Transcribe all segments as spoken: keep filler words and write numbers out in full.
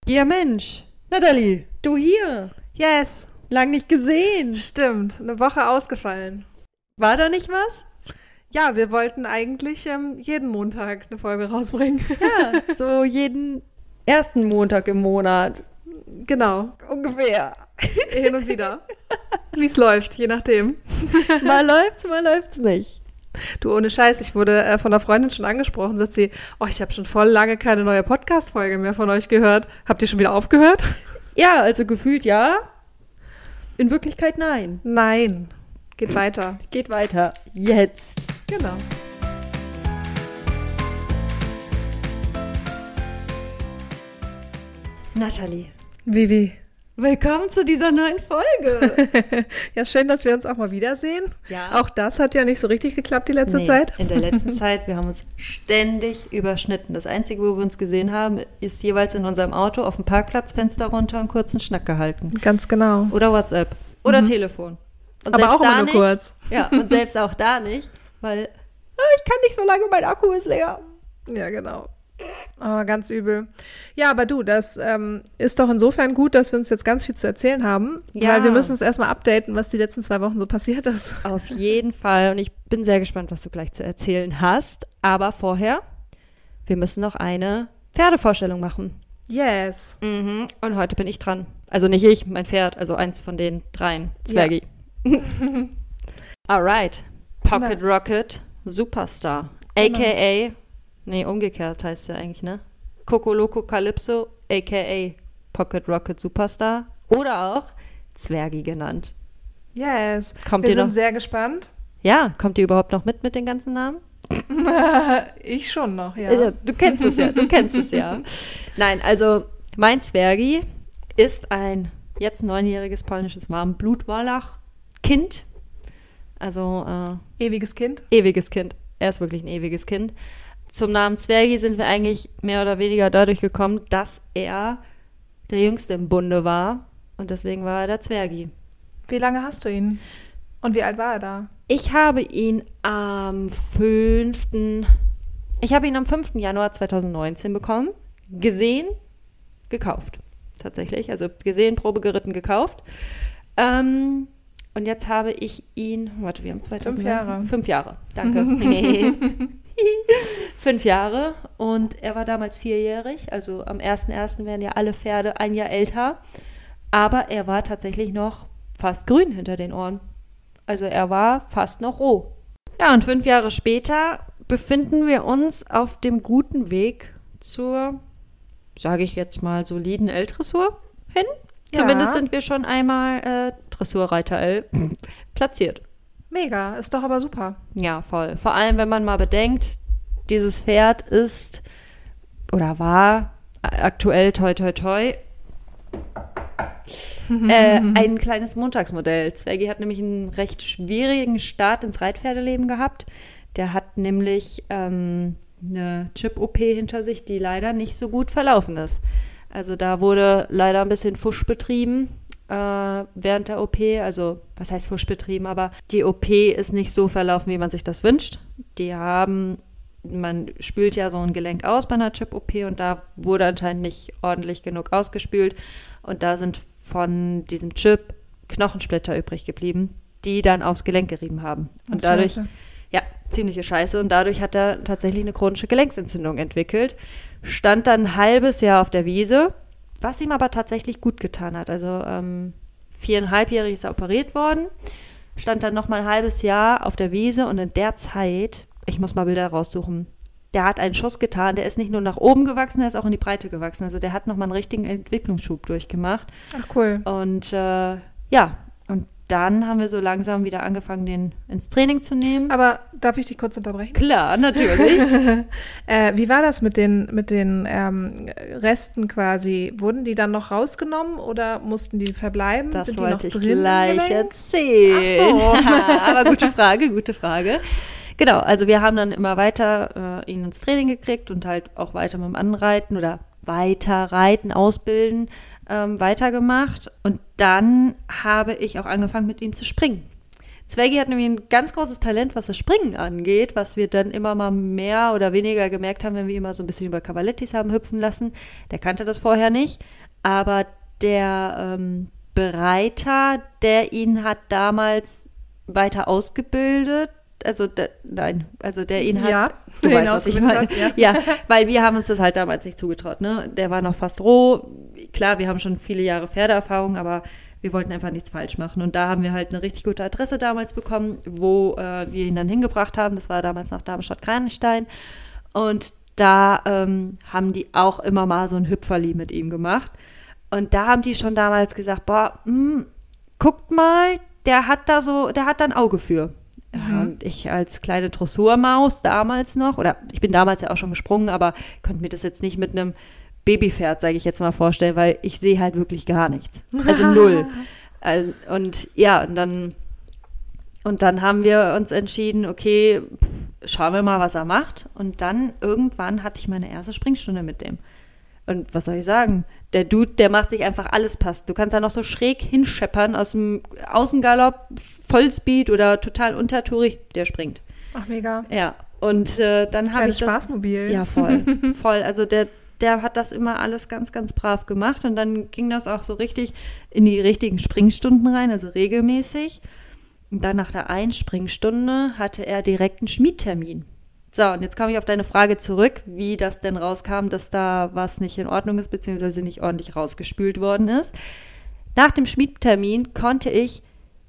Ja Mensch, Nathalie, du hier. Yes, Lang nicht gesehen. stimmt. Eine Woche ausgefallen. War da nicht was? Ja, wir wollten eigentlich ähm, jeden Montag eine Folge rausbringen. Ja, so jeden ersten Montag im Monat. Genau, Ungefähr. hin und wieder. Wie es läuft, je nachdem. Mal läuft's, mal läuft's nicht. Du, ohne Scheiß, ich wurde äh, von einer Freundin schon angesprochen, sagt sie, oh, ich habe schon voll lange keine neue Podcast-Folge mehr von euch gehört. Habt ihr schon wieder aufgehört? Ja, also gefühlt ja. In Wirklichkeit nein. Nein, geht weiter. Geht weiter. Jetzt. Genau. Nathalie, Vivi. willkommen zu dieser neuen Folge. Ja, schön, dass wir uns auch mal wiedersehen. Ja. Auch das hat ja nicht so richtig geklappt die letzte Nee, Zeit. in der letzten Zeit, wir haben uns ständig überschnitten. Das Einzige, wo wir uns gesehen haben, ist jeweils in unserem Auto auf dem Parkplatzfenster runter einen kurzen Schnack gehalten. Ganz genau. Oder WhatsApp. Oder Telefon. Und Aber selbst auch immer da nur nicht, kurz. Ja, und selbst auch da nicht, weil ah, ich kann nicht so lange, mein Akku ist leer. Ja, genau. Aber ganz übel. Ja, aber du, das ähm, ist doch insofern gut, dass wir uns jetzt ganz viel zu erzählen haben. Ja. Weil wir müssen uns erstmal updaten, was die letzten zwei Wochen so passiert ist. Auf jeden Fall. Und ich bin sehr gespannt, was du gleich zu erzählen hast. Aber vorher, wir müssen noch eine Pferdevorstellung machen. Yes. Mhm. Und heute bin ich dran. Also nicht ich, mein Pferd, also eins von den dreien. Zwergi. Alright. Pocket Na. Rocket Superstar. Genau. A K A, nee, umgekehrt heißt ja eigentlich, ne? Coco Loco Calypso, A K A Pocket Rocket Superstar. Oder auch Zwergi genannt. Yes. Kommt wir ihr sind noch? sehr gespannt. Ja, kommt ihr überhaupt noch mit mit den ganzen Namen? Ich schon noch, ja. Ja, du kennst es ja, du kennst es ja. Nein, also mein Zwergi ist ein jetzt neunjähriges polnisches Warmblut-Wallach-Kind. Also äh, Ewiges Kind. ewiges Kind. Er ist wirklich ein ewiges Kind. Zum Namen Zwergi sind wir eigentlich mehr oder weniger dadurch gekommen, dass er der Jüngste im Bunde war. Und deswegen war er der Zwergi. Wie lange hast du ihn? Und wie alt war er da? Ich habe ihn am fünften Ich habe ihn am fünften Januar zweitausendneunzehn bekommen. Gesehen, gekauft. Tatsächlich. Also gesehen, Probe geritten, gekauft. Ähm, und jetzt habe ich ihn, warte, wir haben zweitausendneunzehn. Jahre. Fünf Jahre, danke. Fünf Jahre. Und er war damals vierjährig. Also am ersten ersten werden ja alle Pferde ein Jahr älter. Aber er war tatsächlich noch fast grün hinter den Ohren. Also er war fast noch roh. Ja, und fünf Jahre später befinden wir uns auf dem guten Weg zur, sage ich jetzt mal, soliden L-Dressur hin. Ja. Zumindest sind wir schon einmal äh, Dressurreiter L platziert. Mega, ist doch aber super. Ja, voll. Vor allem, wenn man mal bedenkt, dieses Pferd ist oder war aktuell toi toi toi äh, ein kleines Montagsmodell. Zwergi hat nämlich einen recht schwierigen Start ins Reitpferdeleben gehabt. Der hat nämlich ähm, eine Chip-O P hinter sich, die leider nicht so gut verlaufen ist. Also da wurde leider ein bisschen Fusch betrieben äh, während der O P. Also was heißt Fusch betrieben? Aber die O P ist nicht so verlaufen, wie man sich das wünscht. Die haben, man spült ja so ein Gelenk aus bei einer Chip-O P und da wurde anscheinend nicht ordentlich genug ausgespült. Und da sind von diesem Chip Knochensplitter übrig geblieben, die dann aufs Gelenk gerieben haben. Und Ach, dadurch, Scheiße. ja, ziemliche Scheiße. Und dadurch hat er tatsächlich eine chronische Gelenksentzündung entwickelt. Stand dann ein halbes Jahr auf der Wiese, was ihm aber tatsächlich gut getan hat. Also ähm, viereinhalbjährig ist er operiert worden, stand dann noch mal ein halbes Jahr auf der Wiese und in der Zeit, ich muss mal Bilder raussuchen, der hat einen Schuss getan, der ist nicht nur nach oben gewachsen, der ist auch in die Breite gewachsen. Also der hat nochmal einen richtigen Entwicklungsschub durchgemacht. Ach cool. Und äh, ja, und dann haben wir so langsam wieder angefangen, den ins Training zu nehmen. Aber darf ich dich kurz unterbrechen? Klar, natürlich. äh, wie war das mit den, mit den ähm, Resten quasi? Wurden die dann noch rausgenommen oder mussten die verbleiben? Das Sind wollte die ich noch drin im gleich Gelenk? erzählen. Ach so. Aber gute Frage, gute Frage. Genau, also wir haben dann immer weiter äh, ihn ins Training gekriegt und halt auch weiter mit dem Anreiten oder weiter reiten, ausbilden, ähm, weitergemacht. Und dann habe ich auch angefangen, mit ihm zu springen. Zweggy hat nämlich ein ganz großes Talent, was das Springen angeht, was wir dann immer mal mehr oder weniger gemerkt haben, wenn wir ihn mal so ein bisschen über Cavalettis haben hüpfen lassen. Der kannte das vorher nicht, aber der ähm, Bereiter, der ihn hat damals weiter ausgebildet, also der, nein, also der ihn hat, ja, du weißt, was ich meine. Hat, ja. ja, weil wir haben uns das halt damals nicht zugetraut, ne? Der war noch fast roh. Klar, wir haben schon viele Jahre Pferdeerfahrung, aber wir wollten einfach nichts falsch machen. Und da haben wir halt eine richtig gute Adresse damals bekommen, wo äh, wir ihn dann hingebracht haben. Das war damals nach Darmstadt-Kranichstein. Und da ähm, haben die auch immer mal so ein Hüpferli mit ihm gemacht. Und da haben die schon damals gesagt, boah, mh, guckt mal, der hat da so, der hat da ein Auge für. Mhm. Und ich als kleine Dressurmaus damals noch, oder ich bin damals ja auch schon gesprungen, aber konnte mir das jetzt nicht mit einem Babypferd, sage ich jetzt mal, vorstellen, weil ich sehe halt wirklich gar nichts. Also null. Und ja, und dann, und dann haben wir uns entschieden, okay, schauen wir mal, was er macht. Und dann irgendwann hatte ich meine erste Springstunde mit dem. Und was soll ich sagen? Der Dude, der macht sich einfach alles passt. Du kannst da noch so schräg hinscheppern aus dem Außengalopp, Vollspeed oder total untertourig, der springt. Ach, mega. Ja, und äh, dann habe ich das... Spaßmobil. Ja, voll, voll. Also der Der hat das immer alles ganz, ganz brav gemacht und dann ging das auch so richtig in die richtigen Springstunden rein, also regelmäßig. Und dann nach der einen Springstunde hatte er direkt einen Schmiedtermin. So, und jetzt komme ich auf deine Frage zurück, wie das denn rauskam, dass da was nicht in Ordnung ist, beziehungsweise nicht ordentlich rausgespült worden ist. Nach dem Schmiedtermin konnte ich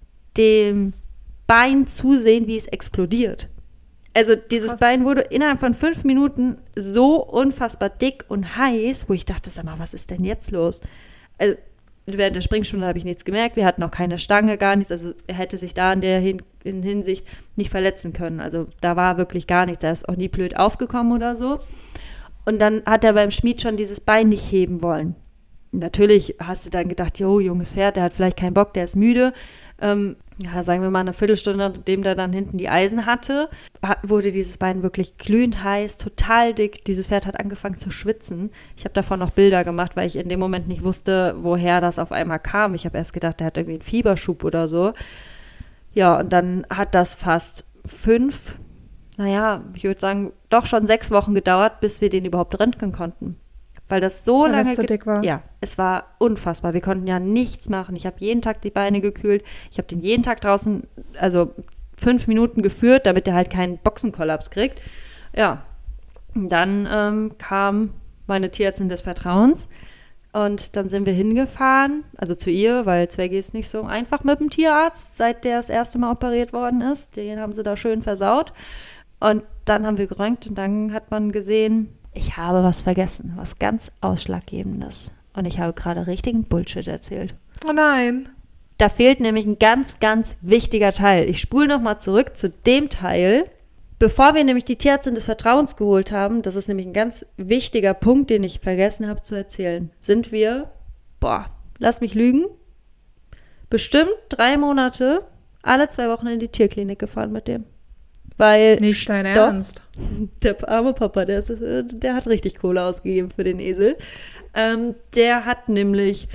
dem Bein zusehen, wie es explodiert. Also dieses Krass. Bein wurde innerhalb von fünf Minuten so unfassbar dick und heiß, wo ich dachte, sag mal, was ist denn jetzt los? Also während der Springstunde habe ich nichts gemerkt, wir hatten auch keine Stange, gar nichts, also er hätte sich da in der Hin- in Hinsicht nicht verletzen können. Also da war wirklich gar nichts, er ist auch nie blöd aufgekommen oder so. Und dann hat er beim Schmied schon dieses Bein nicht heben wollen. Natürlich hast du dann gedacht, jo, junges Pferd, der hat vielleicht keinen Bock, der ist müde. Ähm, ja, sagen wir mal eine Viertelstunde, nachdem der dann hinten die Eisen hatte, wurde dieses Bein wirklich glühend heiß, total dick. Dieses Pferd hat angefangen zu schwitzen. Ich habe davon noch Bilder gemacht, weil ich in dem Moment nicht wusste, woher das auf einmal kam. Ich habe erst gedacht, der hat irgendwie einen Fieberschub oder so. Ja, und dann hat das fast fünf, naja, ich würde sagen, doch schon sechs Wochen gedauert, bis wir den überhaupt röntgen konnten. Weil das so Weil lange das so dick war. Ja, es war unfassbar. Wir konnten ja nichts machen. Ich habe jeden Tag die Beine gekühlt. Ich habe den jeden Tag draußen, also fünf Minuten geführt, damit er halt keinen Boxenkollaps kriegt. Ja, dann ähm, kam meine Tierärztin des Vertrauens und dann sind wir hingefahren, also zu ihr, weil Zweggy ist nicht so einfach mit dem Tierarzt, seit der das erste Mal operiert worden ist. Den haben sie da schön versaut. Und dann haben wir geröntgt und dann hat man gesehen, ich habe was vergessen, was ganz Ausschlaggebendes. Und ich habe gerade richtigen Bullshit erzählt. Oh nein. Da fehlt nämlich ein ganz, ganz wichtiger Teil. Ich spule nochmal zurück zu dem Teil, bevor wir nämlich die Tierärztin des Vertrauens geholt haben, das ist nämlich ein ganz wichtiger Punkt, den ich vergessen habe zu erzählen, sind wir, boah, lass mich lügen, bestimmt drei Monate, alle zwei Wochen in die Tierklinik gefahren mit dem. Weil nicht dein doch, Ernst. Der arme Papa, der, ist, der hat richtig Kohle ausgegeben für den Esel. Ähm, der hat nämlich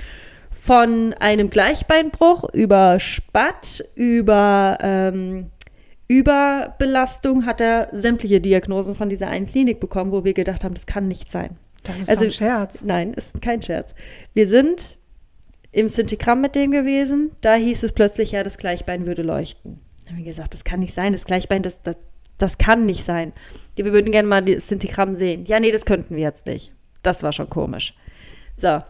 von einem Gleichbeinbruch über Spatt, über ähm, Überbelastung, hat er sämtliche Diagnosen von dieser einen Klinik bekommen, wo wir gedacht haben, das kann nicht sein. Das ist also, doch ein Scherz. Nein, ist kein Scherz. Wir sind im Sintigramm mit dem gewesen, da hieß es plötzlich, ja, das Gleichbein würde leuchten. Da haben wir gesagt, das kann nicht sein, das Gleichbein, das, das, das kann nicht sein. Wir würden gerne mal das Sintigramm sehen. Ja, nee, das könnten wir jetzt nicht. Das war schon komisch. So,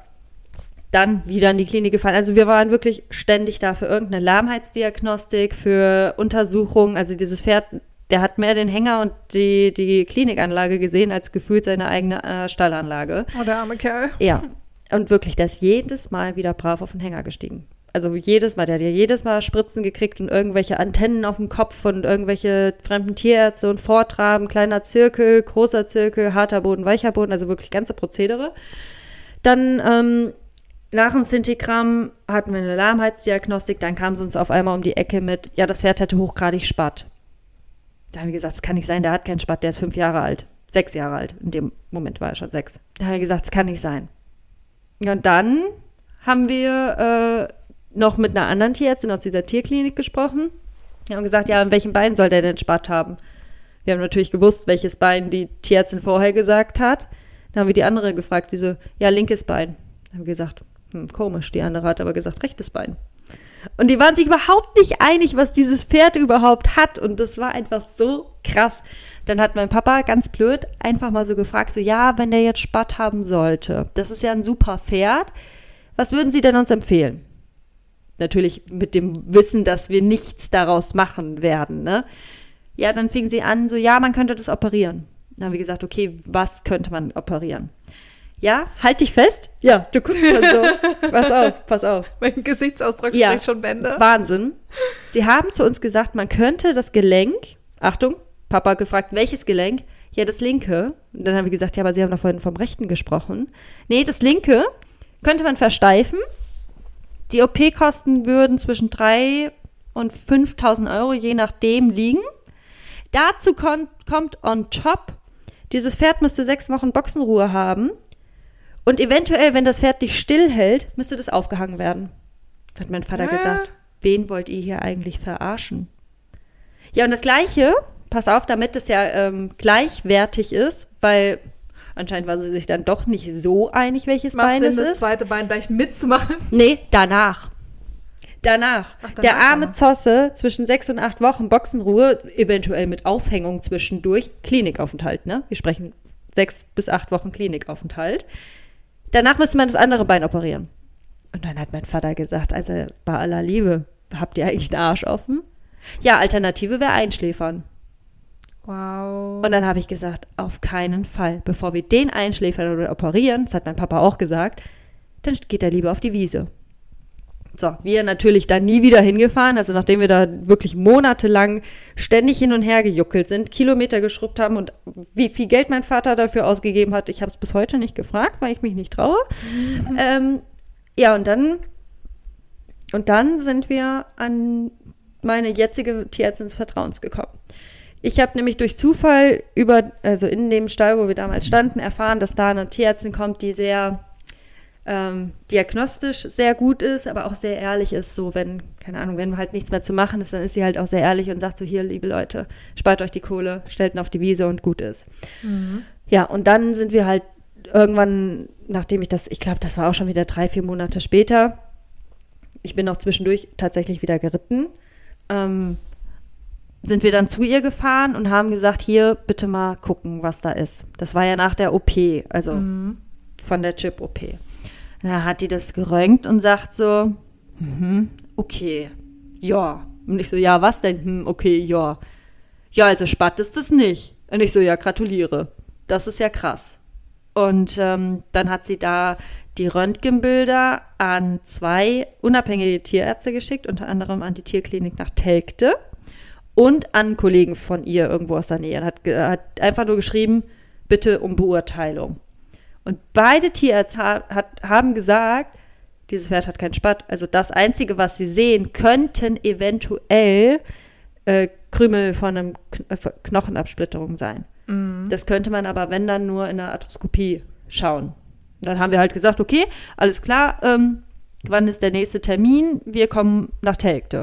dann wieder in die Klinik gefahren. Also wir waren wirklich ständig da für irgendeine Lahmheitsdiagnostik, für Untersuchungen. Also dieses Pferd, der hat mehr den Hänger und die, die Klinikanlage gesehen, als gefühlt seine eigene äh, Stallanlage. Oh, der arme Kerl. Ja, und wirklich, der ist jedes Mal wieder brav auf den Hänger gestiegen. Also jedes Mal, der hat ja jedes Mal Spritzen gekriegt und irgendwelche Antennen auf dem Kopf und irgendwelche fremden Tierärzte und Vortraben, kleiner Zirkel, großer Zirkel, harter Boden, weicher Boden, also wirklich ganze Prozedere. Dann ähm, nach dem Sintigramm hatten wir eine Lahmheitsdiagnostik, dann kam es uns auf einmal um die Ecke mit, ja, das Pferd hätte hochgradig Spatt. Da haben wir gesagt, das kann nicht sein, der hat keinen Spatt, der ist fünf Jahre alt, sechs Jahre alt, in dem Moment war er schon sechs. Da haben wir gesagt, das kann nicht sein. Und dann haben wir äh, noch mit einer anderen Tierärztin aus dieser Tierklinik gesprochen. Wir haben gesagt, ja, an welchem Bein soll der denn Spatt haben? Wir haben natürlich gewusst, welches Bein die Tierärztin vorher gesagt hat. Dann haben wir die andere gefragt, die so, ja, linkes Bein. Dann haben wir gesagt, hm, komisch, die andere hat aber gesagt, rechtes Bein. Und die waren sich überhaupt nicht einig, was dieses Pferd überhaupt hat. Und das war einfach so krass. Dann hat mein Papa ganz blöd einfach mal so gefragt, so ja, wenn der jetzt Spatt haben sollte, das ist ja ein super Pferd, was würden Sie denn uns empfehlen? Natürlich mit dem Wissen, dass wir nichts daraus machen werden, ne? Ja, dann fingen sie an, so ja, man könnte das operieren. Dann haben wir gesagt, okay, was könnte man operieren? Ja, halt dich fest. Ja, du guckst schon so. Pass auf, pass auf. Mein Gesichtsausdruck ja, spricht schon Bände. Wahnsinn. Sie haben zu uns gesagt, man könnte das Gelenk, Achtung, Papa hat gefragt, welches Gelenk? Ja, das linke. Und dann haben wir gesagt, ja, aber Sie haben doch vorhin vom rechten gesprochen. Nee, das linke könnte man versteifen. Die O P-Kosten würden zwischen dreitausend und fünftausend Euro je nachdem liegen. Dazu kon- kommt on top, dieses Pferd müsste sechs Wochen Boxenruhe haben. Und eventuell, wenn das Pferd dich stillhält, müsste das aufgehangen werden. Da hat mein Vater ja. gesagt, wen wollt ihr hier eigentlich verarschen? Ja, und das Gleiche, pass auf, damit es ja ähm, gleichwertig ist, weil anscheinend waren sie sich dann doch nicht so einig, welches Macht Bein Sinn, es das ist. zweite Bein gleich mitzumachen? Nee, danach. Danach. Ach, danach. Der arme Zosse, zwischen sechs und acht Wochen Boxenruhe, eventuell mit Aufhängung zwischendurch, Klinikaufenthalt, ne? Wir sprechen sechs bis acht Wochen Klinikaufenthalt. Danach müsste man das andere Bein operieren. Und dann hat mein Vater gesagt, also bei aller Liebe, habt ihr eigentlich einen Arsch offen? Ja, Alternative wäre einschläfern. Wow. Und dann habe ich gesagt, auf keinen Fall. Bevor wir den einschläfern oder operieren, das hat mein Papa auch gesagt, dann geht er lieber auf die Wiese. So, wir natürlich da nie wieder hingefahren, also nachdem wir da wirklich monatelang ständig hin und her gejuckelt sind, Kilometer geschrubbt haben und wie viel Geld mein Vater dafür ausgegeben hat, ich habe es bis heute nicht gefragt, weil ich mich nicht traue. Mhm. Ähm, ja, und dann und dann sind wir an meine jetzige Tierärztin des Vertrauens gekommen. Ich habe nämlich durch Zufall über, also in dem Stall, wo wir damals standen, erfahren, dass da eine Tierärztin kommt, die sehr ähm, diagnostisch sehr gut ist, aber auch sehr ehrlich ist, so wenn, keine Ahnung, wenn halt nichts mehr zu machen ist, dann ist sie halt auch sehr ehrlich und sagt so, hier, liebe Leute, spart euch die Kohle, stellt ihn auf die Wiese und gut ist. Mhm. Ja, und dann sind wir halt irgendwann, nachdem ich das, ich glaube, das war auch schon wieder drei, vier Monate später, ich bin auch zwischendurch tatsächlich wieder geritten, ähm, sind wir dann zu ihr gefahren und haben gesagt, hier, bitte mal gucken, was da ist. Das war ja nach der O P, also mhm. von der Chip-O P. Da hat die das geröntgt und sagt so, mhm, okay, ja. Und ich so, ja, was denn? Hm, okay, ja. Ja, also Spatt ist es nicht. Und ich so, ja, gratuliere. Das ist ja krass. Und ähm, dann hat sie da die Röntgenbilder an zwei unabhängige Tierärzte geschickt, unter anderem an die Tierklinik nach Telgte und an Kollegen von ihr irgendwo aus der Nähe. Hat, hat einfach nur geschrieben, bitte um Beurteilung. Und beide Tierärzte ha- hat, haben gesagt, dieses Pferd hat keinen Spatt. Also das Einzige, was sie sehen, könnten eventuell äh, Krümel von einer Kn- Knochenabsplitterung sein. Mhm. Das könnte man aber, wenn dann, nur in der Arthroskopie schauen. Und dann haben wir halt gesagt, okay, alles klar, ähm, wann ist der nächste Termin? Wir kommen nach Telgte.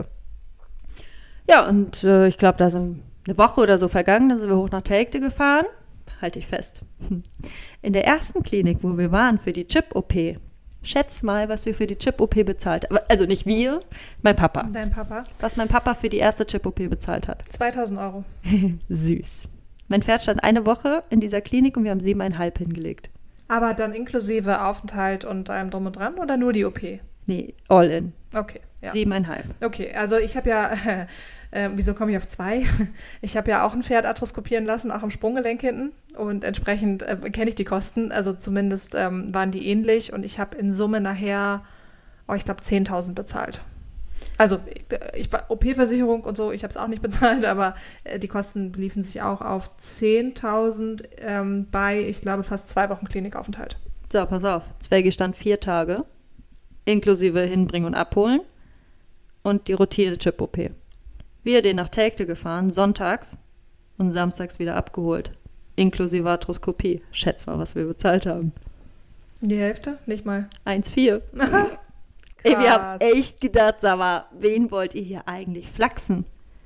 Ja, und äh, ich glaube, da sind eine Woche oder so vergangen, dann sind wir hoch nach Telgte gefahren. Halte ich fest. In der ersten Klinik, wo wir waren für die Chip-O P, schätz mal, was wir für die Chip-O P bezahlt haben. Also nicht wir, mein Papa. Dein Papa? Was mein Papa für die erste Chip-O P bezahlt hat. zweitausend Euro. Süß. Mein Pferd stand eine Woche in dieser Klinik und wir haben siebeneinhalb hingelegt. Aber dann inklusive Aufenthalt und allem drum und dran oder nur die O P? Nee, all in. Okay. Ja. Siebeneinhalb. Okay, also ich habe ja, äh, äh, wieso komme ich auf zwei? Ich habe ja auch ein Pferd arthroskopieren lassen, auch am Sprunggelenk hinten. Und entsprechend äh, kenne ich die Kosten. Also zumindest ähm, waren die ähnlich. Und ich habe in Summe nachher, oh, ich glaube, zehntausend bezahlt. Also ich, ich O P-Versicherung und so, ich habe es auch nicht bezahlt, aber äh, die Kosten beliefen sich auch auf zehntausend ähm, bei, ich glaube, fast zwei Wochen Klinikaufenthalt. So, pass auf. Zwergi stand vier Tage, inklusive Hinbringen und Abholen und die Routine-Chip-O P. Wir den nach Telgte gefahren, sonntags und samstags wieder abgeholt, inklusive Arthroskopie. Schätz mal, was wir bezahlt haben. Die Hälfte? Nicht mal. eins Komma vier. Ey, wir haben echt gedacht, sag mal, wen wollt ihr hier eigentlich flachsen?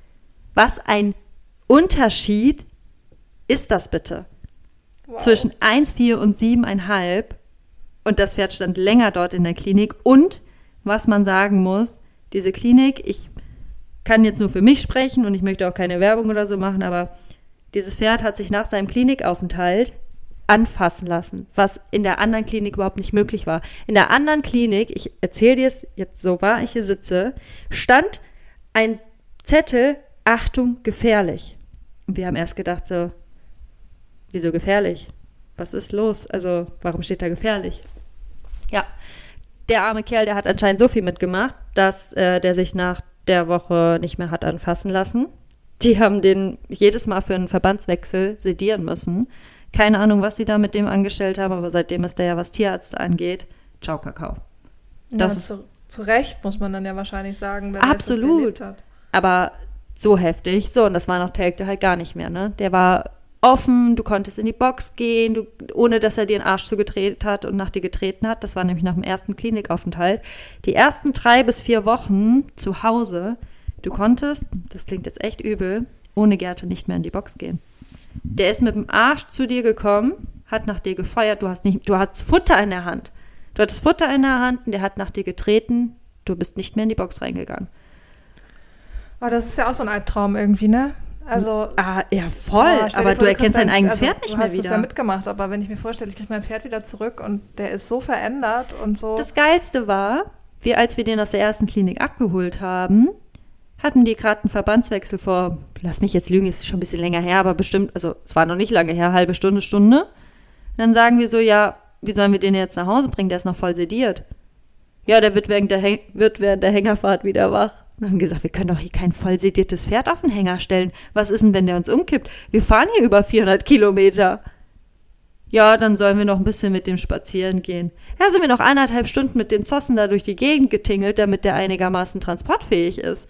Was ein Unterschied ist das bitte? Wow. Zwischen eins Komma vier und sieben Komma fünf und das Pferd stand länger dort in der Klinik. Und was man sagen muss, diese Klinik, ich kann jetzt nur für mich sprechen und ich möchte auch keine Werbung oder so machen, aber dieses Pferd hat sich nach seinem Klinikaufenthalt anfassen lassen, was in der anderen Klinik überhaupt nicht möglich war. In der anderen Klinik, ich erzähle dir es jetzt so wahr ich hier sitze, stand ein Zettel, Achtung, gefährlich. Und wir haben erst gedacht so, wieso gefährlich? Was ist los? Also, warum steht da gefährlich? Ja, der arme Kerl, der hat anscheinend so viel mitgemacht, dass äh, der sich nach der Woche nicht mehr hat anfassen lassen. Die haben den jedes Mal für einen Verbandswechsel sedieren müssen. Keine Ahnung, was sie da mit dem angestellt haben, aber seitdem ist der ja, was Tierärzte angeht, ciao Kakao. Das ja, ist zu, zu Recht, muss man dann ja wahrscheinlich sagen, wer absolut. weiß, was der erlebt hat. Aber so heftig. So, und das war nach Telgte halt gar nicht mehr, ne? Der war offen, du konntest in die Box gehen, du, ohne dass er dir den Arsch zugedreht hat und nach dir getreten hat. Das war nämlich nach dem ersten Klinikaufenthalt. Die ersten drei bis vier Wochen zu Hause, du konntest, das klingt jetzt echt übel, ohne Gerte nicht mehr in die Box gehen. Der ist mit dem Arsch zu dir gekommen, hat nach dir gefeuert, du hast nicht, du hattest Futter in der Hand. Du hattest Futter in der Hand und der hat nach dir getreten, du bist nicht mehr in die Box reingegangen. Oh, das ist ja auch so ein Albtraum irgendwie, ne? Also, ah, ja, voll, oh, aber vor, du erkennst dein eigenes also, Pferd nicht mehr wieder. Du hast es ja mitgemacht, aber wenn ich mir vorstelle, ich kriege mein Pferd wieder zurück und der ist so verändert und so. Das Geilste war, wir, als wir den aus der ersten Klinik abgeholt haben, hatten die gerade einen Verbandswechsel vor, lass mich jetzt lügen, ist schon ein bisschen länger her, aber bestimmt, also es war noch nicht lange her, halbe Stunde, Stunde. Und dann sagen wir so, ja, wie sollen wir den jetzt nach Hause bringen, der ist noch voll sediert. Ja, der wird während der, Häng- wird während der Hängerfahrt wieder wach. Und haben gesagt, wir können doch hier kein voll sediertes Pferd auf den Hänger stellen. Was ist denn, wenn der uns umkippt? Wir fahren hier über vierhundert Kilometer. Ja, dann sollen wir noch ein bisschen mit dem spazieren gehen. Ja, sind wir noch eineinhalb Stunden mit den Zossen da durch die Gegend getingelt, damit der einigermaßen transportfähig ist.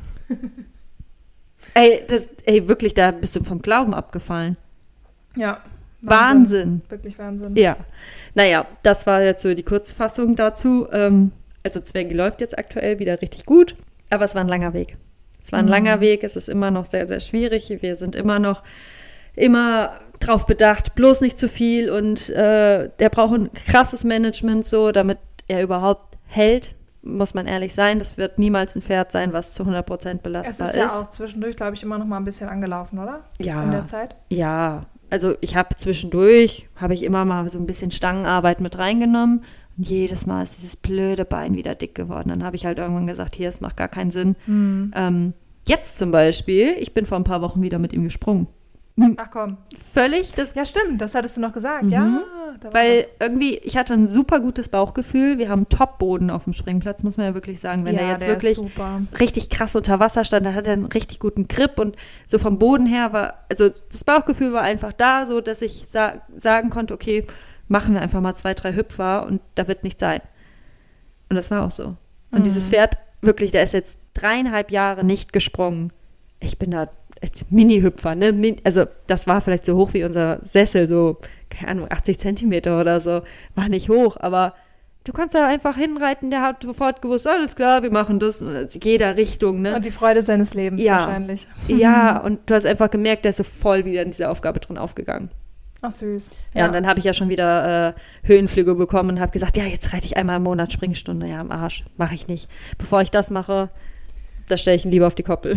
ey, das, ey, wirklich, da bist du vom Glauben abgefallen. Ja. Wahnsinn. Wahnsinn. Wirklich Wahnsinn. Ja. Naja, das war jetzt so die Kurzfassung dazu. Ähm, also Zwergi läuft jetzt aktuell wieder richtig gut, aber es war ein langer Weg. Es war ein mhm. langer Weg, es ist immer noch sehr, sehr schwierig. Wir sind immer noch immer drauf bedacht, bloß nicht zu viel und äh, der braucht ein krasses Management so, damit er überhaupt hält, muss man ehrlich sein. Das wird niemals ein Pferd sein, was zu hundert Prozent belastbar ist. Es ist ja auch zwischendurch, glaube ich, immer noch mal ein bisschen angelaufen, oder? Ja. In der Zeit? Ja, also ich habe zwischendurch, habe ich immer mal so ein bisschen Stangenarbeit mit reingenommen und jedes Mal ist dieses blöde Bein wieder dick geworden. Dann habe ich halt irgendwann gesagt, hier, es macht gar keinen Sinn. Mhm. Ähm, jetzt zum Beispiel, ich bin vor ein paar Wochen wieder mit ihm gesprungen. Ach komm. Völlig das. Ja, stimmt, das hattest du noch gesagt, mhm. ja. Da war Weil das. irgendwie, ich hatte ein super gutes Bauchgefühl. Wir haben Top-Boden auf dem Springplatz, muss man ja wirklich sagen. Wenn ja, der jetzt der wirklich richtig krass unter Wasser stand, dann hat er einen richtig guten Grip und so vom Boden her war, also das Bauchgefühl war einfach da, so dass ich sa- sagen konnte, okay, machen wir einfach mal zwei, drei Hüpfer und da wird nichts sein. Und das war auch so. Und mhm. dieses Pferd, wirklich, der ist jetzt dreieinhalb Jahre nicht gesprungen. Ich bin da als Mini-Hüpfer, ne? Min- also das war vielleicht so hoch wie unser Sessel, so, keine Ahnung, achtzig Zentimeter oder so. War nicht hoch, aber du kannst da einfach hinreiten, der hat sofort gewusst, alles klar, wir machen das in jeder Richtung, ne? Und die Freude seines Lebens ja. wahrscheinlich. Ja, und du hast einfach gemerkt, der ist so voll wieder in diese Aufgabe drin aufgegangen. Ach, süß. Ja, ja, und dann habe ich ja schon wieder äh, Höhenflüge bekommen und habe gesagt, ja, jetzt reite ich einmal im Monat Springstunde. Ja, am Arsch, mache ich nicht. Bevor ich das mache, da stelle ich ihn lieber auf die Koppel.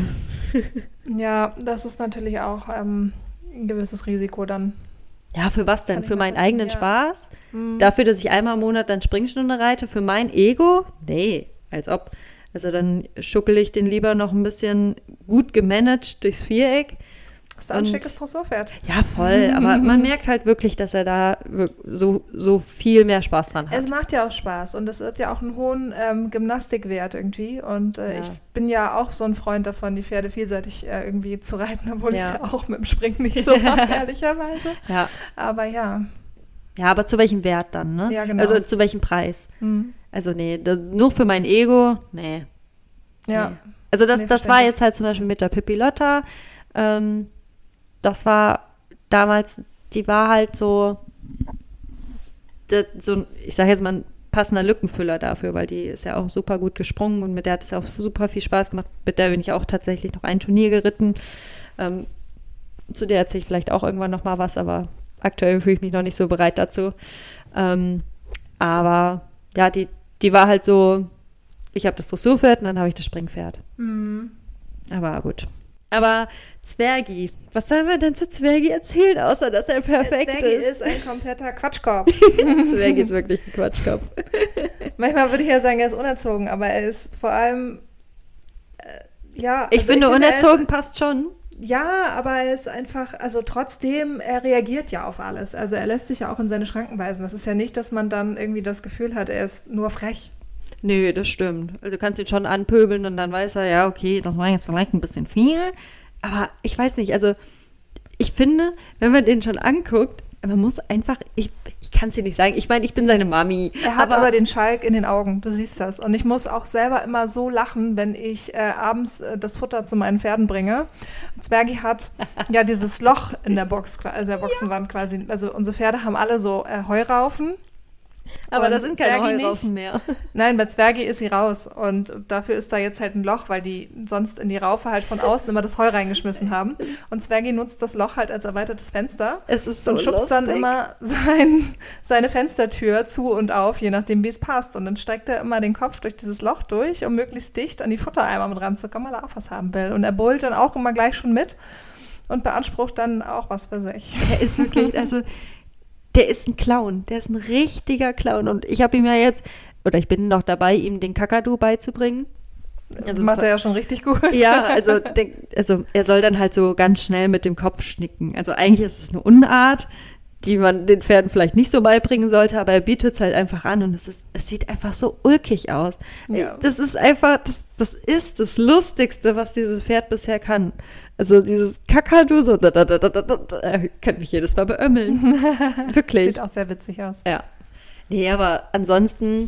Ja, das ist natürlich auch ähm, ein gewisses Risiko dann. Ja, für was denn? Für meinen eigenen ja. Spaß? Mhm. Dafür, dass ich einmal im Monat dann Springstunde reite? Für mein Ego? Nee, als ob. Also dann schuckel ich den lieber noch ein bisschen gut gemanagt durchs Viereck. Das ist ein schickes Dressurpferd. Ja, voll. Aber man merkt halt wirklich, dass er da so, so viel mehr Spaß dran hat. Es macht ja auch Spaß und es hat ja auch einen hohen ähm, Gymnastikwert irgendwie. Und äh, ja. ich bin ja auch so ein Freund davon, die Pferde vielseitig äh, irgendwie zu reiten, obwohl ja. ich es ja auch mit dem Springen nicht so mache, ehrlicherweise. Ja. Aber ja. Ja, aber zu welchem Wert dann, ne? Ja, genau. Also zu welchem Preis? Mhm. Also nee, das, nur für mein Ego, nee. Ja. Nee. Also das, nee, das war jetzt halt zum Beispiel mit der Pippi Lotta, ähm, das war damals, die war halt so, das, so, ich sag jetzt mal, passender Lückenfüller dafür, weil die ist ja auch super gut gesprungen und mit der hat es auch super viel Spaß gemacht. Mit der bin ich auch tatsächlich noch ein Turnier geritten. Ähm, zu der erzähle ich vielleicht auch irgendwann noch mal was, aber aktuell fühle ich mich noch nicht so bereit dazu. Ähm, aber ja, die, die war halt so, ich habe das Dressurpferd und dann habe ich das Springpferd. Mhm. Aber gut. Aber Zwergi, was sollen wir denn zu Zwergi erzählen, außer dass er perfekt Der Zwergi ist? ist ein kompletter Quatschkopf. Zwergi ist wirklich ein Quatschkopf. Manchmal würde ich ja sagen, er ist unerzogen, aber er ist vor allem, äh, ja. Ich also finde, ich finde, er unerzogen ist, passt schon. Ja, aber er ist einfach, also trotzdem, er reagiert ja auf alles. Also er lässt sich ja auch in seine Schranken weisen. Das ist ja nicht, dass man dann irgendwie das Gefühl hat, er ist nur frech. Nö, das stimmt. Also du kannst ihn schon anpöbeln und dann weiß er, ja, okay, das war jetzt vielleicht ein bisschen viel. Aber ich weiß nicht, also ich finde, wenn man den schon anguckt, man muss einfach, ich, ich kann es dir nicht sagen, ich meine, ich bin seine Mami. Er hat aber, aber den Schalk in den Augen, du siehst das. Und ich muss auch selber immer so lachen, wenn ich äh, abends äh, das Futter zu meinen Pferden bringe. Zwergi hat ja dieses Loch in der Box, also der Boxenwand quasi. Also unsere Pferde haben alle so äh, Heuraufen. Aber Und das sind keine Zwergi Heuraufen mehr. Nein, bei Zwergi ist sie raus und dafür ist da jetzt halt ein Loch, weil die sonst in die Raufe halt von außen immer das Heu reingeschmissen haben. Und Zwergi nutzt das Loch halt als erweitertes Fenster. Es ist so und schubst lustig. dann immer sein, seine Fenstertür zu und auf, je nachdem, wie es passt. Und dann streckt er immer den Kopf durch dieses Loch durch, um möglichst dicht an die Futtereimer mit ranzukommen, weil er auch was haben will. Und er brüllt dann auch immer gleich schon mit und beansprucht dann auch was für sich. Er ist wirklich, also der ist ein Clown, der ist ein richtiger Clown. Und ich habe ihm ja jetzt, oder ich bin noch dabei, ihm den Kakadu beizubringen. Also macht er ja schon richtig gut. Ja, also, den, also er soll dann halt so ganz schnell mit dem Kopf schnicken. Also eigentlich ist es eine Unart, die man den Pferden vielleicht nicht so beibringen sollte, aber er bietet es halt einfach an und es ist, es sieht einfach so ulkig aus. Ja. Das ist einfach, das, das ist das Lustigste, was dieses Pferd bisher kann. Also dieses Kakadu, so, da, da, da, da, da, da, kann mich jedes Mal beömmeln. Wirklich. Sieht auch sehr witzig aus. Ja. Nee, aber ansonsten,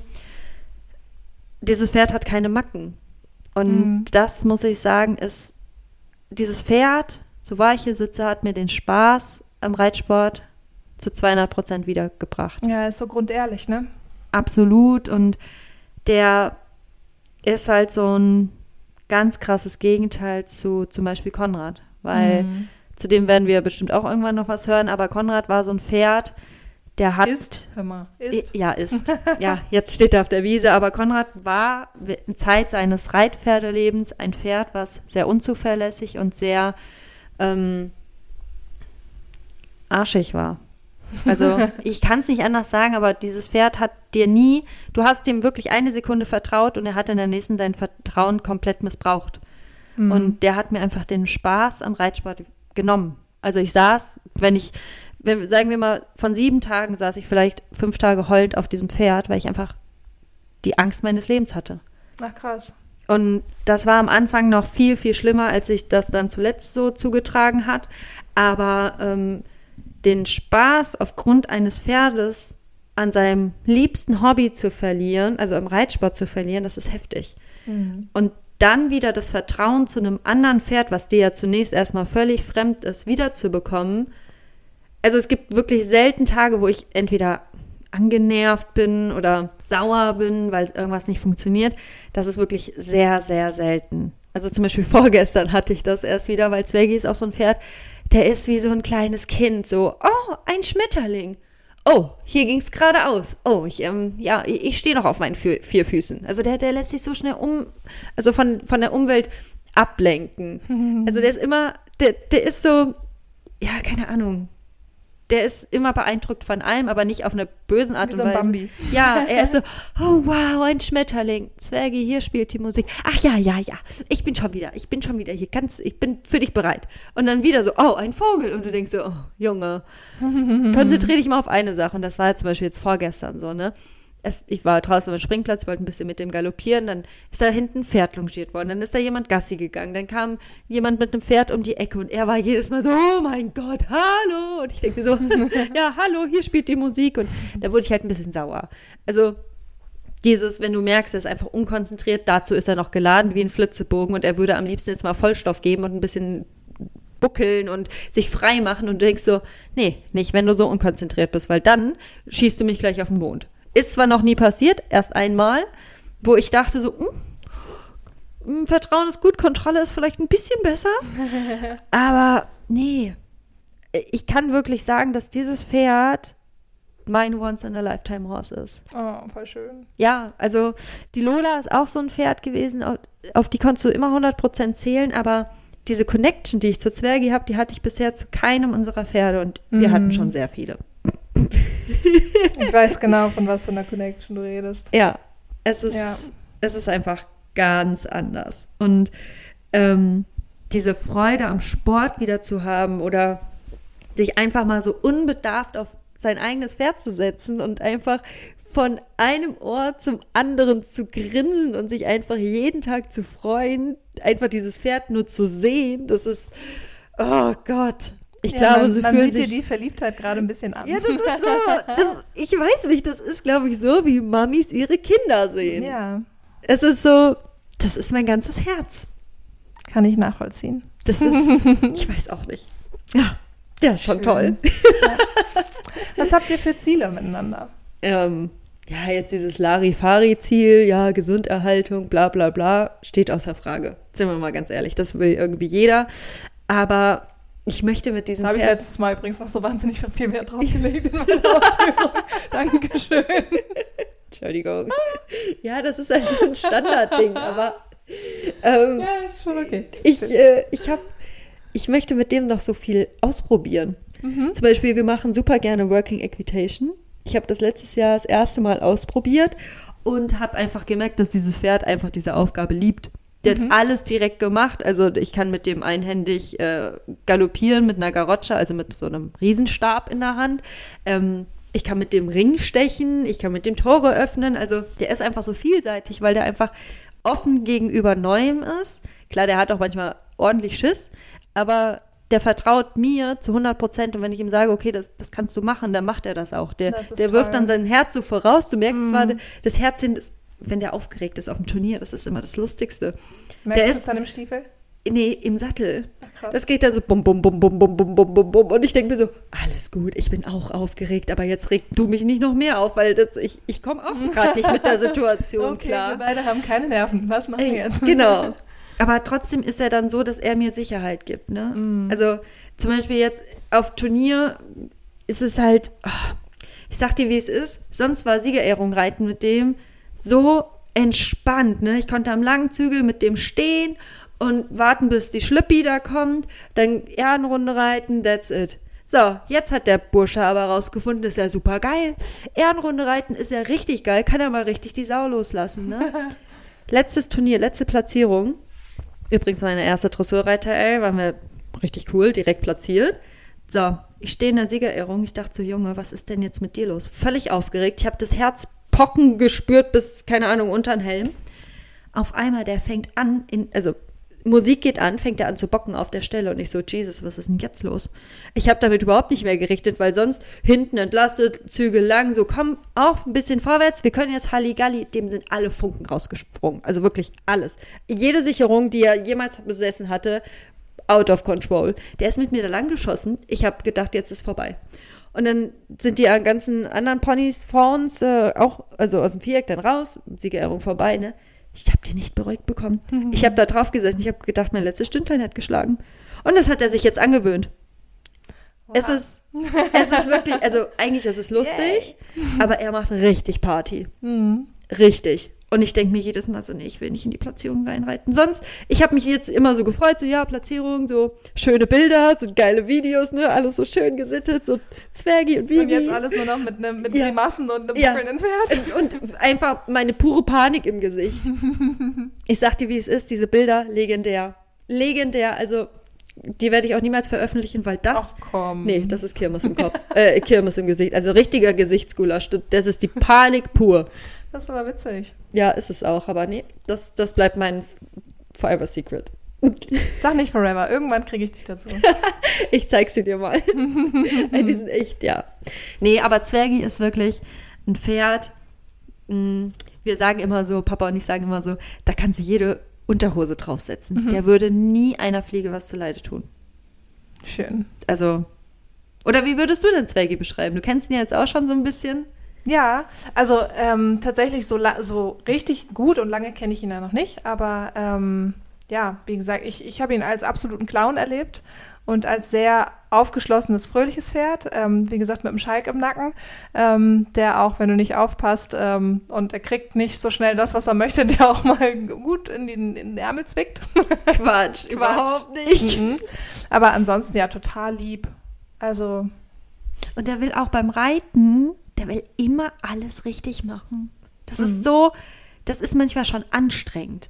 dieses Pferd hat keine Macken. Und Mhm. das, muss ich sagen, ist, dieses Pferd, so wahr ich hier sitze, hat mir den Spaß am Reitsport zu zweihundert Prozent wiedergebracht. Ja, er ist so grundehrlich, ne? Absolut. Und der ist halt so ein ganz krasses Gegenteil zu zum Beispiel Konrad. Weil Mhm. zu dem werden wir bestimmt auch irgendwann noch was hören. Aber Konrad war so ein Pferd, der hat... Ist, hör mal, ist. Ja, ist. Ja, jetzt steht er auf der Wiese. Aber Konrad war in Zeit seines Reitpferdelebens ein Pferd, was sehr unzuverlässig und sehr ähm, arschig war. Also ich kann es nicht anders sagen, aber dieses Pferd hat dir nie, du hast ihm wirklich eine Sekunde vertraut und er hat in der nächsten dein Vertrauen komplett missbraucht. Mhm. Und der hat mir einfach den Spaß am Reitsport genommen. Also ich saß, wenn ich, wenn, sagen wir mal, von sieben Tagen saß ich vielleicht fünf Tage heulend auf diesem Pferd, weil ich einfach die Angst meines Lebens hatte. Ach, krass. Und das war am Anfang noch viel, viel schlimmer, als sich das dann zuletzt so zugetragen hat. Aber ähm, den Spaß aufgrund eines Pferdes an seinem liebsten Hobby zu verlieren, also im Reitsport zu verlieren, das ist heftig. Mhm. Und dann wieder das Vertrauen zu einem anderen Pferd, was dir ja zunächst erstmal völlig fremd ist, wiederzubekommen. Also es gibt wirklich selten Tage, wo ich entweder angenervt bin oder sauer bin, weil irgendwas nicht funktioniert. Das ist wirklich sehr, sehr selten. Also zum Beispiel vorgestern hatte ich das erst wieder, weil Zwergi ist auch so ein Pferd, der ist wie so ein kleines Kind, so, oh, ein Schmetterling. Oh, hier ging es geradeaus. Oh, ich, ähm, ja, ich, ich stehe noch auf meinen vier, vier Füßen. Also der, der lässt sich so schnell um, also von, von der Umwelt ablenken. Also der ist immer, der, der ist so, ja, keine Ahnung. Der ist immer beeindruckt von allem, aber nicht auf eine bösen Art Wie und so ein Weise. Bambi. Ja, er ist so, oh wow, ein Schmetterling. Zwergi, hier spielt die Musik. Ach ja, ja, ja, ich bin schon wieder, ich bin schon wieder hier ganz, ich bin für dich bereit. Und dann wieder so, oh, ein Vogel. Und du denkst so, oh, Junge, konzentrier dich mal auf eine Sache. Und das war zum Beispiel jetzt vorgestern so, ne? Es, ich war draußen am Springplatz, wollte ein bisschen mit dem galoppieren, dann ist da hinten ein Pferd longiert worden, dann ist da jemand Gassi gegangen, dann kam jemand mit einem Pferd um die Ecke und er war jedes Mal so, oh mein Gott, hallo! Und ich denke mir so, ja, hallo, hier spielt die Musik und da wurde ich halt ein bisschen sauer. Also dieses, wenn du merkst, er ist einfach unkonzentriert, dazu ist er noch geladen wie ein Flitzebogen und er würde am liebsten jetzt mal Vollstoff geben und ein bisschen buckeln und sich frei machen und du denkst so, nee, nicht, wenn du so unkonzentriert bist, weil dann schießt du mich gleich auf den Mond. Ist zwar noch nie passiert, erst einmal, wo ich dachte so, mh, Vertrauen ist gut, Kontrolle ist vielleicht ein bisschen besser. Aber nee, ich kann wirklich sagen, dass dieses Pferd mein Once-in-a-Lifetime-Horse ist. Oh, voll schön. Ja, also die Lola ist auch so ein Pferd gewesen, auf, auf die konntest du immer hundert Prozent zählen, aber diese Connection, die ich zu Zwergi habe, die hatte ich bisher zu keinem unserer Pferde und wir mm. hatten schon sehr viele. Ich weiß genau, von was für einer Connection du redest. Ja, es ist, ja. es ist einfach ganz anders. Und ähm, diese Freude am Sport wieder zu haben oder sich einfach mal so unbedarft auf sein eigenes Pferd zu setzen und einfach von einem Ohr zum anderen zu grinsen und sich einfach jeden Tag zu freuen, einfach dieses Pferd nur zu sehen, das ist, oh Gott. Ich ja, glaube, man, so man fühlen sieht sich dir die Verliebtheit gerade ein bisschen an. Ja, das ist so, das, ich weiß nicht, das ist, glaube ich, so, wie Mamis ihre Kinder sehen. Ja. Es ist so, das ist mein ganzes Herz. Kann ich nachvollziehen. Das ist, ich weiß auch nicht. Ja, der ist schon Schön. toll. Ja. Was habt ihr für Ziele miteinander? Ähm, ja, jetzt dieses Larifari-Ziel, ja, Gesunderhaltung, bla bla bla, steht außer Frage. Sind wir mal ganz ehrlich, das will irgendwie jeder. Aber ich möchte mit diesem Da habe ich Pferd- letztes Mal übrigens noch so wahnsinnig viel Wert drauf gelegt in meiner Ausführung. Dankeschön. Entschuldigung. Ja, das ist halt so ein Standardding, aber ähm, Ja, ist schon okay. ich, äh, ich, hab, ich möchte mit dem noch so viel ausprobieren. Mhm. Zum Beispiel, wir machen super gerne Working Equitation. Ich habe das letztes Jahr das erste Mal ausprobiert und habe einfach gemerkt, dass dieses Pferd einfach diese Aufgabe liebt. Der Mhm. hat alles direkt gemacht. Also ich kann mit dem einhändig äh, galoppieren mit einer Garrocha, also mit so einem Riesenstab in der Hand. Ähm, ich kann mit dem Ring stechen, ich kann mit dem Tore öffnen. Also der ist einfach so vielseitig, weil der einfach offen gegenüber Neuem ist. Klar, der hat auch manchmal ordentlich Schiss, aber der vertraut mir zu hundert Prozent und wenn ich ihm sage, okay, das, das kannst du machen, dann macht er das auch. Der, Das ist der wirft toll. dann sein Herz so voraus. Du merkst Mhm. zwar, das Herzchen, das, wenn der aufgeregt ist auf dem Turnier, das ist immer das Lustigste. Merkst Der du ist- es dann im Stiefel? Nee, im Sattel. Ach, krass. Das geht dann so bum, bum, bum, bum, bum, bum, bum, bum, bum. Und ich denke mir so, alles gut, ich bin auch aufgeregt, aber jetzt regt du mich nicht noch mehr auf, weil das, ich, ich komme auch gerade nicht mit der Situation Okay, klar. wir beide haben keine Nerven. Was machen wir Ey, jetzt? Genau. Aber trotzdem ist er dann so, dass er mir Sicherheit gibt. Ne? Mm. Also zum Beispiel jetzt auf Turnier ist es halt, oh, ich sag dir, wie es ist, sonst war Siegerehrung reiten mit dem so entspannt. Ne? Ich konnte am langen Zügel mit dem stehen und warten, bis die Schlüppi da kommt, dann Ehrenrunde reiten, that's it. So, jetzt hat der Bursche aber rausgefunden, ist ja super geil. Ehrenrunde reiten ist ja richtig geil, kann er mal richtig die Sau loslassen. Ne? Letztes Turnier, letzte Platzierung. Übrigens meine erste Dressurreiter, ey, waren wir richtig cool, direkt platziert. So, ich stehe in der Siegerehrung. Ich dachte so, Junge, was ist denn jetzt mit dir los? Völlig aufgeregt. Ich habe das Herz pochen gespürt bis, keine Ahnung, unter den Helm. Auf einmal, der fängt an, in, also Musik geht an, fängt er an zu bocken auf der Stelle. Und ich so, Jesus, was ist denn jetzt los? Ich habe damit überhaupt nicht mehr gerichtet, weil sonst hinten entlastet, Züge lang, so komm auf, ein bisschen vorwärts, wir können jetzt Halligalli. Dem sind alle Funken rausgesprungen. Also wirklich alles. Jede Sicherung, die er jemals besessen hatte, out of control. Der ist mit mir da lang geschossen. Ich habe gedacht, jetzt ist vorbei. Und dann sind die ganzen anderen Ponys vor uns äh, auch, also aus dem Viereck dann raus, Siegerehrung vorbei, ne? Ich habe den nicht beruhigt bekommen. Mhm. Ich habe da drauf gesessen. Ich habe gedacht, mein letztes Stündlein hat geschlagen. Und das hat er sich jetzt angewöhnt. Wow. Es ist, es ist wirklich, also eigentlich ist es lustig, aber er macht richtig Party. Mhm. Richtig. Und ich denke mir jedes Mal so, nee, ich will nicht in die Platzierung reinreiten. Sonst, ich habe mich jetzt immer so gefreut, so ja, Platzierung, so schöne Bilder, so geile Videos, ne, alles so schön gesittet, so Zwergi und Vivi. Und jetzt alles nur noch mit, ne, mit Ja. Grimassen und einem Ja. buckelnden Pferd. Und einfach meine pure Panik im Gesicht. Ich sag dir, wie es ist, diese Bilder, legendär. Legendär, also die werde ich auch niemals veröffentlichen, weil das, Ach komm. nee, das ist Kirmes im Kopf, äh, Kirmes im Gesicht, also richtiger Gesichtsgulasch, das ist die Panik pur. Das ist aber witzig. Ja, ist es auch, aber nee, das, das bleibt mein Forever Secret. Sag nicht forever, irgendwann kriege ich dich dazu. Ich zeig sie dir mal. Die sind echt, ja. Nee, aber Zwergi ist wirklich ein Pferd. mh, Wir sagen immer so, Papa und ich sagen immer so, da kannst du jede Unterhose draufsetzen. Mhm. Der würde nie einer Fliege was zuleide tun. Schön. Also, oder wie würdest du den Zwergi beschreiben? Du kennst ihn ja jetzt auch schon so ein bisschen. Ja, also ähm, tatsächlich so, la- so richtig gut und lange kenne ich ihn ja noch nicht, aber ähm, ja, wie gesagt, ich, ich habe ihn als absoluten Clown erlebt und als sehr aufgeschlossenes, fröhliches Pferd, ähm, wie gesagt, mit einem Schalk im Nacken, ähm, der auch, wenn du nicht aufpasst ähm, und er kriegt nicht so schnell das, was er möchte, der auch mal gut in den, in den Ärmel zwickt. Quatsch, überhaupt nicht. Mhm. Aber ansonsten ja, total lieb. Also, Und der will auch beim Reiten, der will immer alles richtig machen. Das Mhm. ist so, das ist manchmal schon anstrengend.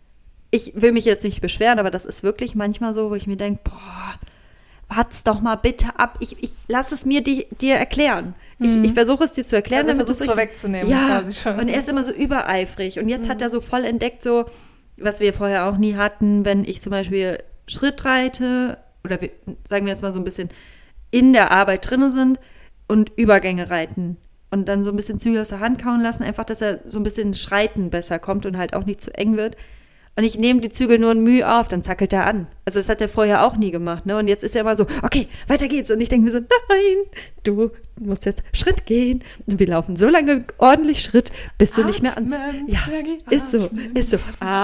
Ich will mich jetzt nicht beschweren, aber das ist wirklich manchmal so, wo ich mir denke, boah, wart's doch mal bitte ab. Ich, ich lass es mir di, dir erklären. Ich, Mhm. ich versuche es dir zu erklären. also er damit versucht es du's vorwegzunehmen, ja, quasi schon. und er ist immer so übereifrig. Und jetzt hat er so voll entdeckt, so, was wir vorher auch nie hatten, wenn ich zum Beispiel Schritt reite, oder wir, sagen wir jetzt mal so ein bisschen in der Arbeit drinne sind und Übergänge reiten. Und dann so ein bisschen Zügel aus der Hand kauen lassen, einfach, dass er so ein bisschen Schreiten besser kommt und halt auch nicht zu eng wird. Und ich nehme die Zügel nur in Mühe auf, dann zackelt er an. Also das hat er vorher auch nie gemacht, ne? Und jetzt ist er immer so, okay, weiter geht's. Und ich denke mir so, nein, du musst jetzt Schritt gehen. Und wir laufen so lange ordentlich Schritt, bis du nicht mehr ans... Atmen, Ja, Zwergi, ist so, atmen. ist so.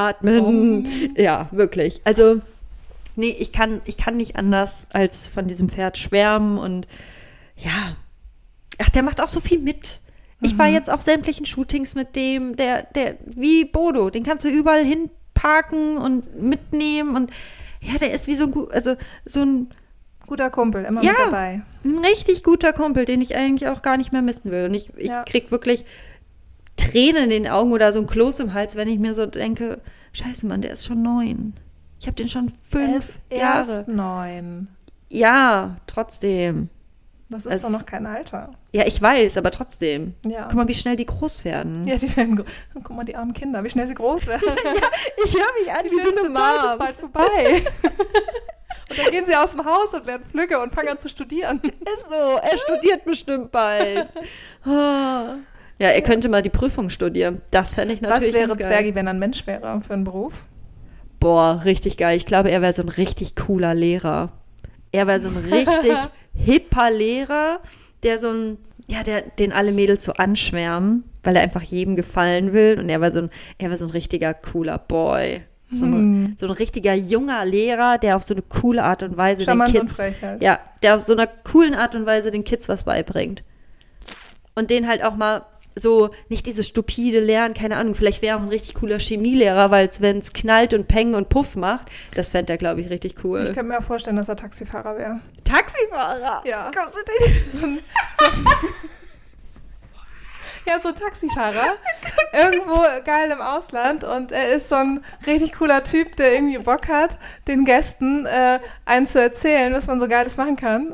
Atmen. Ja, wirklich. Also, nee, ich kann, ich kann nicht anders als von diesem Pferd schwärmen und ja, ach, der macht auch so viel mit. Ich war jetzt auf sämtlichen Shootings mit dem, der, der, wie Bodo, den kannst du überall hinparken und mitnehmen und ja, der ist wie so ein, gu- also so ein, Guter Kumpel, immer Ja. mit dabei. ein richtig guter Kumpel, den ich eigentlich auch gar nicht mehr missen will. Und ich, ich Ja. krieg wirklich Tränen in den Augen oder so ein Kloß im Hals, wenn ich mir so denke, scheiße, Mann, der ist schon neun. Ich habe den schon Er fünf ist Jahre. erst neun. Ja, trotzdem. Das ist Es- doch noch kein Alter. Ja, ich weiß, aber trotzdem. Ja. Guck mal, wie schnell die groß werden. Ja, die werden gro- Guck mal, die armen Kinder, wie schnell sie groß werden. Ich höre mich an Die wie so schönste eine Zeit ist Mom. bald vorbei. Und dann gehen sie aus dem Haus und werden flügge und fangen an zu studieren. Ist so, er studiert bestimmt bald. Ah. Ja, er könnte mal die Prüfung studieren. Das fände ich natürlich Was wäre ganz geil. Zwergi, wenn er ein Mensch wäre für einen Beruf? Boah, richtig geil. Ich glaube, er wäre so ein richtig cooler Lehrer. Er wäre so ein richtig hipper Lehrer, der so ein, ja, der, den alle Mädels so anschwärmen, weil er einfach jedem gefallen will. Und er war so ein, er war so ein richtiger cooler Boy. So, ein, Hm. so ein richtiger junger Lehrer, der auf so eine coole Art und Weise Charmant den und Kids, frech halt. ja, der auf so einer coolen Art und Weise den Kids was beibringt. Und den halt auch mal so, nicht dieses stupide Lernen, keine Ahnung, vielleicht wäre er auch ein richtig cooler Chemielehrer, weil wenn es knallt und Peng und Puff macht, das fände er, glaube ich, richtig cool. Ich könnte mir auch vorstellen, dass er Taxifahrer wäre. Taxifahrer! Ja. Kommst du denn? So ein, so ein ja, so ein Taxifahrer. Irgendwo geil im Ausland und er ist so ein richtig cooler Typ, der irgendwie Bock hat, den Gästen äh, einen zu erzählen, was man so Geiles machen kann.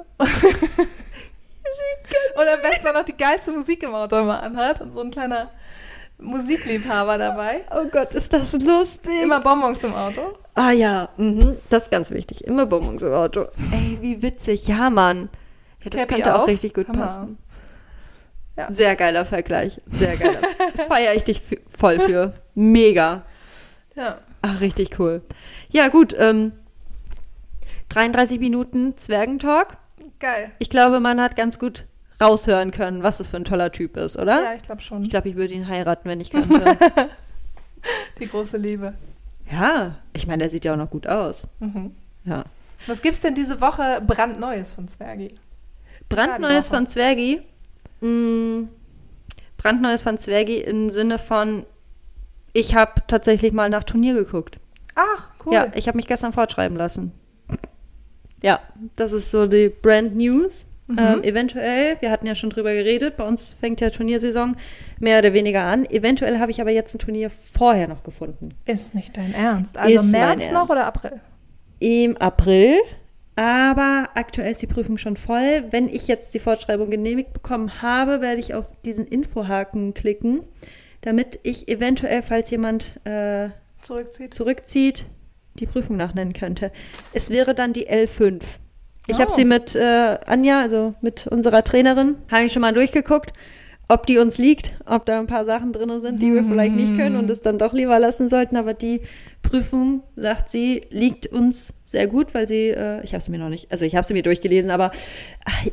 Und am besten auch noch die geilste Musik im Auto immer anhat und so ein kleiner Musikliebhaber dabei. Oh Gott, ist das lustig. Immer Bonbons im Auto. Ah ja, mhm. Das ist ganz wichtig. Immer Bonbons im Auto. Ey, wie witzig. Ja, Mann. Ja, das Cappy könnte auch auf. richtig gut Hammer. passen. Ja. Sehr geiler Vergleich. Sehr geiler. Feiere ich dich f- voll für. Mega. Ja. Ach, richtig cool. Ja, gut. Ähm, dreiunddreißig Minuten Zwergentalk. Geil. Ich glaube, man hat ganz gut raushören können, was das für ein toller Typ ist, oder? Ja, ich glaube schon. Ich glaube, ich würde ihn heiraten, wenn ich könnte. Die große Liebe. Ja, ich meine, der sieht ja auch noch gut aus. Mhm. Ja. Was gibt's denn diese Woche brandneues von Zwergi? Brandneues Woche. von Zwergi. Mm, brandneues von Zwergi im Sinne von, ich habe tatsächlich mal nach Turnier geguckt. Ach, cool. Ja, ich habe mich gestern fortschreiben lassen. Ja, das ist so die Brand News. Mhm. Ähm, eventuell, wir hatten ja schon drüber geredet, bei uns fängt ja Turniersaison mehr oder weniger an. Eventuell habe ich aber jetzt ein Turnier vorher noch gefunden. Ist nicht dein Ernst. Also Ist mein März noch Ernst. oder April? Im April, aber aktuell ist die Prüfung schon voll. Wenn ich jetzt die Fortschreibung genehmigt bekommen habe, werde ich auf diesen Infohaken klicken, damit ich eventuell, falls jemand äh, Zurückzieht. zurückzieht, die Prüfung nachnennen könnte. Es wäre dann die L fünf. Ich Oh. habe sie mit äh, Anja, also mit unserer Trainerin, habe ich schon mal durchgeguckt, ob die uns liegt, ob da ein paar Sachen drin sind, die wir vielleicht nicht können und es dann doch lieber lassen sollten. Aber die Prüfung, sagt sie, liegt uns sehr gut, weil sie, äh, ich habe sie mir noch nicht, also ich habe sie mir durchgelesen, aber ach, ich,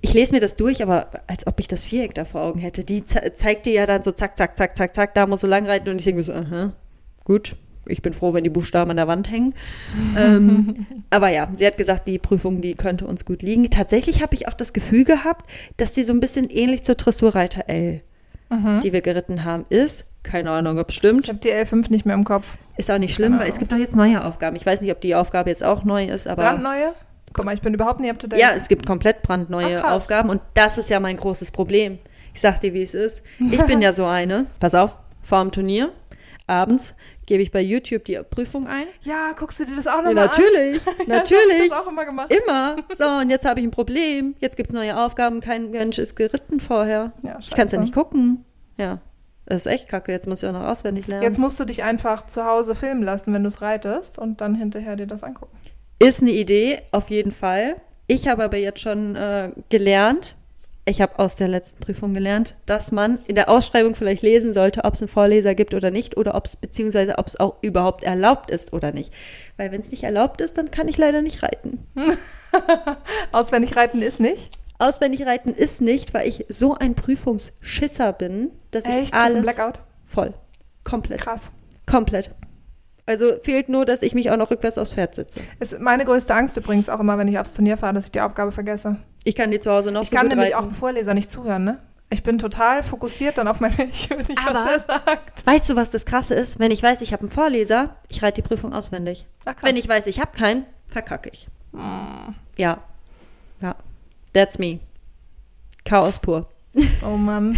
ich lese mir das durch, aber als ob ich das Viereck da vor Augen hätte. Die ze- zeigt dir ja dann so zack, zack, zack, zack, zack, da musst du lang reiten. Und ich denke mir so, aha, gut. Ich bin froh, wenn die Buchstaben an der Wand hängen. ähm, aber ja, sie hat gesagt, die Prüfung, die könnte uns gut liegen. Tatsächlich habe ich auch das Gefühl gehabt, dass die so ein bisschen ähnlich zur Dressurreiter L, Mhm. die wir geritten haben, ist. Keine Ahnung, ob es stimmt. Ich habe die L fünf nicht mehr im Kopf. Ist auch nicht schlimm, Keine weil es Ahnung. gibt doch jetzt neue Aufgaben. Ich weiß nicht, ob die Aufgabe jetzt auch neu ist, aber Brandneue? Guck mal, ich bin überhaupt nicht up to date. ja, es gibt komplett brandneue Ach, krass. Aufgaben und das ist ja mein großes Problem. Ich sag dir, wie es ist. Ich bin ja so eine. Pass auf, vor dem Turnier, abends gebe ich bei YouTube die Prüfung ein. Ja, guckst du dir das auch Ja, nochmal natürlich, an? natürlich. Das auch immer gemacht. Immer. So, und jetzt habe ich ein Problem. Jetzt gibt es neue Aufgaben. Kein Mensch ist geritten vorher. Ja, ich kann es ja scheiße. nicht gucken. Ja, das ist echt kacke. Jetzt muss ich auch noch auswendig lernen. Jetzt musst du dich einfach zu Hause filmen lassen, wenn du es reitest und dann hinterher dir das angucken. Ist eine Idee, auf jeden Fall. Ich habe aber jetzt schon äh, gelernt, ich habe aus der letzten Prüfung gelernt, dass man in der Ausschreibung vielleicht lesen sollte, ob es einen Vorleser gibt oder nicht, oder ob es, beziehungsweise ob es auch überhaupt erlaubt ist oder nicht. Weil wenn es nicht erlaubt ist, dann kann ich leider nicht reiten. Auswendig reiten ist nicht. Auswendig reiten ist nicht, weil ich so ein Prüfungsschisser bin, dass ich Echt? Alles alles Blackout? voll, komplett, Krass. komplett. Also fehlt nur, dass ich mich auch noch rückwärts aufs Pferd sitze. Ist meine größte Angst übrigens auch immer, wenn ich aufs Turnier fahre, dass ich die Aufgabe vergesse. Ich kann die zu Hause noch Ich so kann gut nämlich auch reiten. dem Vorleser nicht zuhören, ne? Ich bin total fokussiert dann auf mein ich höre nicht, Aber- was der sagt. Weißt du, was das Krasse ist? Wenn ich weiß, ich habe einen Vorleser, ich reite die Prüfung auswendig. Ach, krass. Wenn ich weiß, ich habe keinen, verkacke ich. Hm. Ja. Ja. That's me. Chaos pur. Oh Mann.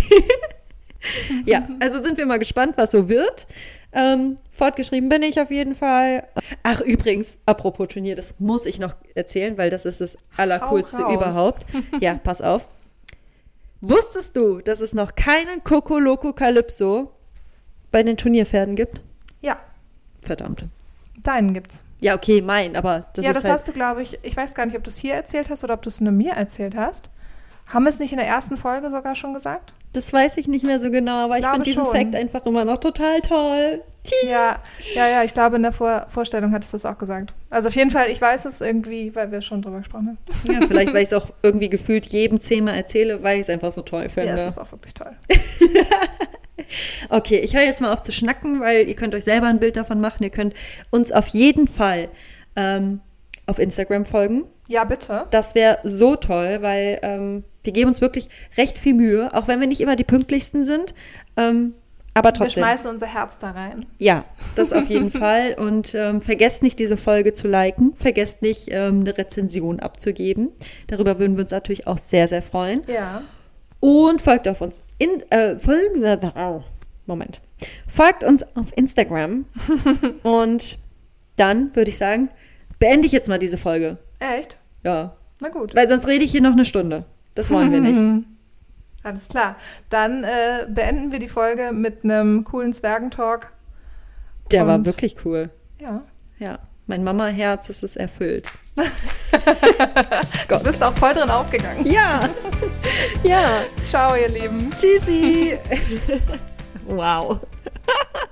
Ja, also sind wir mal gespannt, was so wird. Ähm, fortgeschrieben bin ich auf jeden Fall. Ach, übrigens, apropos Turnier, das muss ich noch erzählen, weil das ist das Allercoolste Hau raus. überhaupt. Ja, pass auf. Wusstest du, dass es noch keinen Coco Loco Calypso bei den Turnierpferden gibt? Ja, Verdammt. deinen gibt's. Ja, okay, mein, aber das ja, ist das halt... hast du, glaube ich, ich weiß gar nicht, ob du es hier erzählt hast oder ob du es nur mir erzählt hast. Haben wir es nicht in der ersten Folge sogar schon gesagt? Das weiß ich nicht mehr so genau, aber ich, glaube finde diesen schon. Fact einfach immer noch total toll. Tee. Ja, ja, ja, ich glaube, in der Vor Vorstellung hattest du es auch gesagt. Also auf jeden Fall, ich weiß es irgendwie, weil wir schon drüber gesprochen haben. Ja, vielleicht, weil ich es auch irgendwie gefühlt jedem zehnmal erzähle, weil ich es einfach so toll finde. Ja, es ist auch wirklich toll. Okay, ich höre jetzt mal auf zu schnacken, weil ihr könnt euch selber ein Bild davon machen. Ihr könnt uns auf jeden Fall ähm, auf Instagram folgen. Ja, bitte. Das wäre so toll, weil ähm, wir geben uns wirklich recht viel Mühe, auch wenn wir nicht immer die pünktlichsten sind. Ähm, aber Wir trotzdem. schmeißen unser Herz da rein. Ja, das auf jeden Fall. Und ähm, vergesst nicht, diese Folge zu liken. Vergesst nicht, ähm, eine Rezension abzugeben. Darüber würden wir uns natürlich auch sehr, sehr freuen. Ja. Und folgt auf uns in äh, folgen, Moment. Folgt uns auf Instagram. Und dann würde ich sagen, beende ich jetzt mal diese Folge. Echt? Ja. Na gut. Weil sonst rede ich hier noch eine Stunde. Das wollen wir nicht. Alles klar. Dann äh, beenden wir die Folge mit einem coolen Zwergentalk. Der war Und- wirklich cool. Ja. Ja. Mein Mama-Herz ist es erfüllt. Du bist auch voll drin aufgegangen. Ja. Ja. Ciao, ihr Lieben. Tschüssi. Wow.